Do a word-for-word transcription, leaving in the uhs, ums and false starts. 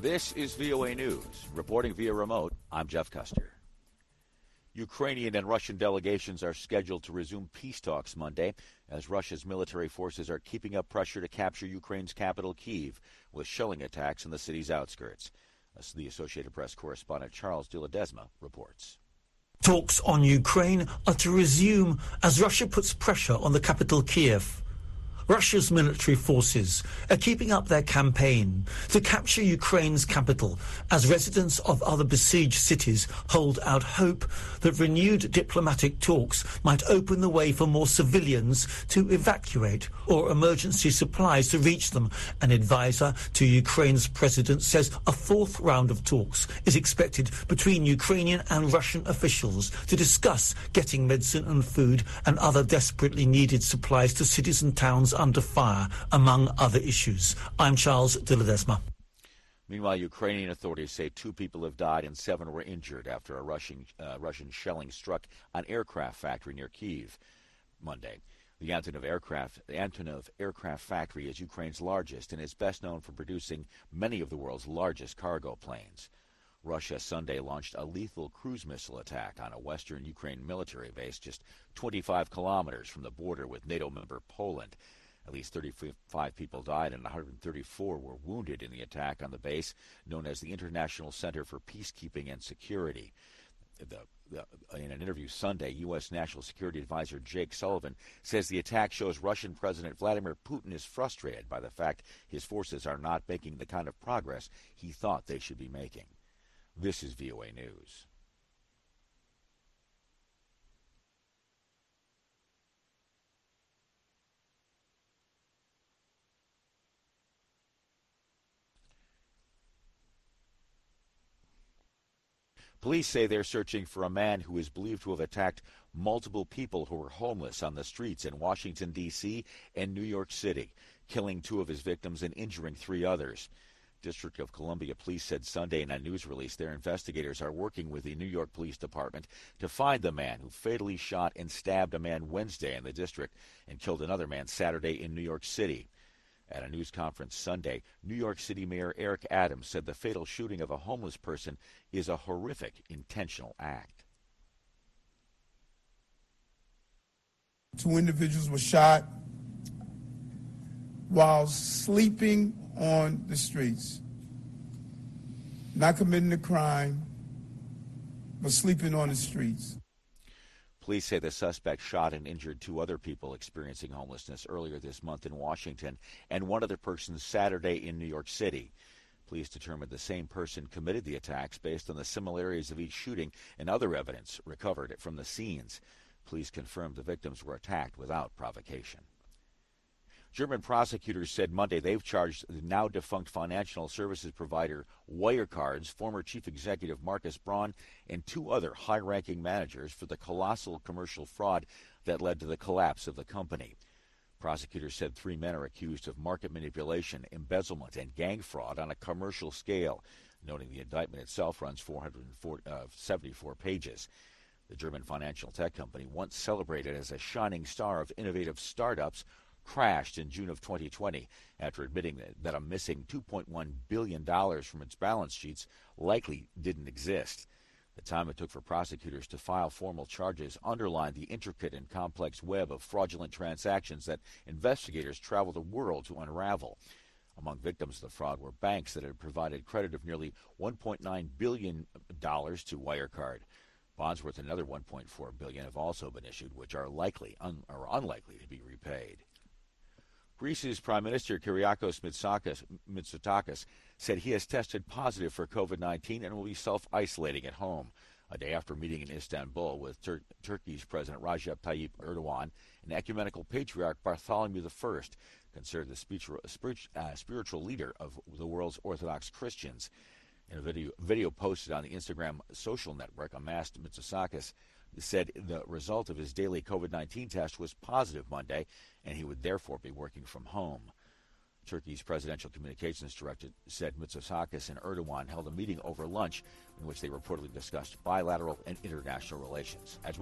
This is V O A News. Reporting via remote, I'm Jeff Custer. Ukrainian and Russian delegations are scheduled to resume peace talks Monday as Russia's military forces are keeping up pressure to capture Ukraine's capital, Kyiv, with shelling attacks in the city's outskirts. As the Associated Press correspondent Charles de Ledesma reports. Talks on Ukraine are to resume as Russia puts pressure on the capital, Kyiv. Russia's military forces are keeping up their campaign to capture Ukraine's capital as residents of other besieged cities hold out hope that renewed diplomatic talks might open the way for more civilians to evacuate or emergency supplies to reach them. An advisor to Ukraine's president says a fourth round of talks is expected between Ukrainian and Russian officials to discuss getting medicine and food and other desperately needed supplies to cities and towns under fire, among other issues. I'm Charles de Ledesma. Meanwhile, Ukrainian authorities say two people have died and seven were injured after a Russian, uh, Russian shelling struck an aircraft factory near Kyiv Monday. The Antonov aircraft, the Antonov aircraft factory is Ukraine's largest and is best known for producing many of the world's largest cargo planes. Russia Sunday launched a lethal cruise missile attack on a western Ukraine military base just twenty-five kilometers from the border with NATO member Poland. At least thirty-five people died and one hundred thirty-four were wounded in the attack on the base known as the International Center for Peacekeeping and Security. The, the, in an interview Sunday, U S. National Security Advisor Jake Sullivan says the attack shows Russian President Vladimir Putin is frustrated by the fact his forces are not making the kind of progress he thought they should be making. This is V O A News. Police say they're searching for a man who is believed to have attacked multiple people who were homeless on the streets in Washington, D C and New York City, killing two of his victims and injuring three others. District of Columbia Police said Sunday in a news release their investigators are working with the New York Police Department to find the man who fatally shot and stabbed a man Wednesday in the district and killed another man Saturday in New York City. At a news conference Sunday, New York City Mayor Eric Adams said the fatal shooting of a homeless person is a horrific intentional act. Two individuals were shot while sleeping on the streets, not committing a crime, but sleeping on the streets. Police say the suspect shot and injured two other people experiencing homelessness earlier this month in Washington and one other person Saturday in New York City. Police determined the same person committed the attacks based on the similarities of each shooting and other evidence recovered from the scenes. Police confirmed the victims were attacked without provocation. German prosecutors said Monday they've charged the now-defunct financial services provider Wirecard's former chief executive Markus Braun and two other high-ranking managers for the colossal commercial fraud that led to the collapse of the company. Prosecutors said three men are accused of market manipulation, embezzlement, and gang fraud on a commercial scale, noting the indictment itself runs four hundred seventy-four pages. The German financial tech company, once celebrated as a shining star of innovative startups, crashed in June of twenty twenty after admitting that, that a missing two point one billion dollars from its balance sheets likely didn't exist. The time it took for prosecutors to file formal charges underlined the intricate and complex web of fraudulent transactions that investigators traveled the world to unravel. Among victims of the fraud were banks that had provided credit of nearly one point nine billion dollars to Wirecard. Bonds worth another one point four billion dollars have also been issued, which are likely un- or unlikely to be repaid. Greece's Prime Minister Kyriakos Mitsotakis, Mitsotakis said he has tested positive for covid nineteen and will be self-isolating at home, a day after meeting in Istanbul with Tur- Turkey's President Recep Tayyip Erdogan and Ecumenical Patriarch Bartholomew the First, considered the spiritual, uh, spiritual leader of the world's Orthodox Christians. In a video, video posted on the Instagram social network, amassed Mitsotakis said the result of his daily covid nineteen test was positive Monday, and he would therefore be working from home. Turkey's presidential communications director said Mitsotakis and Erdogan held a meeting over lunch in which they reportedly discussed bilateral and international relations. As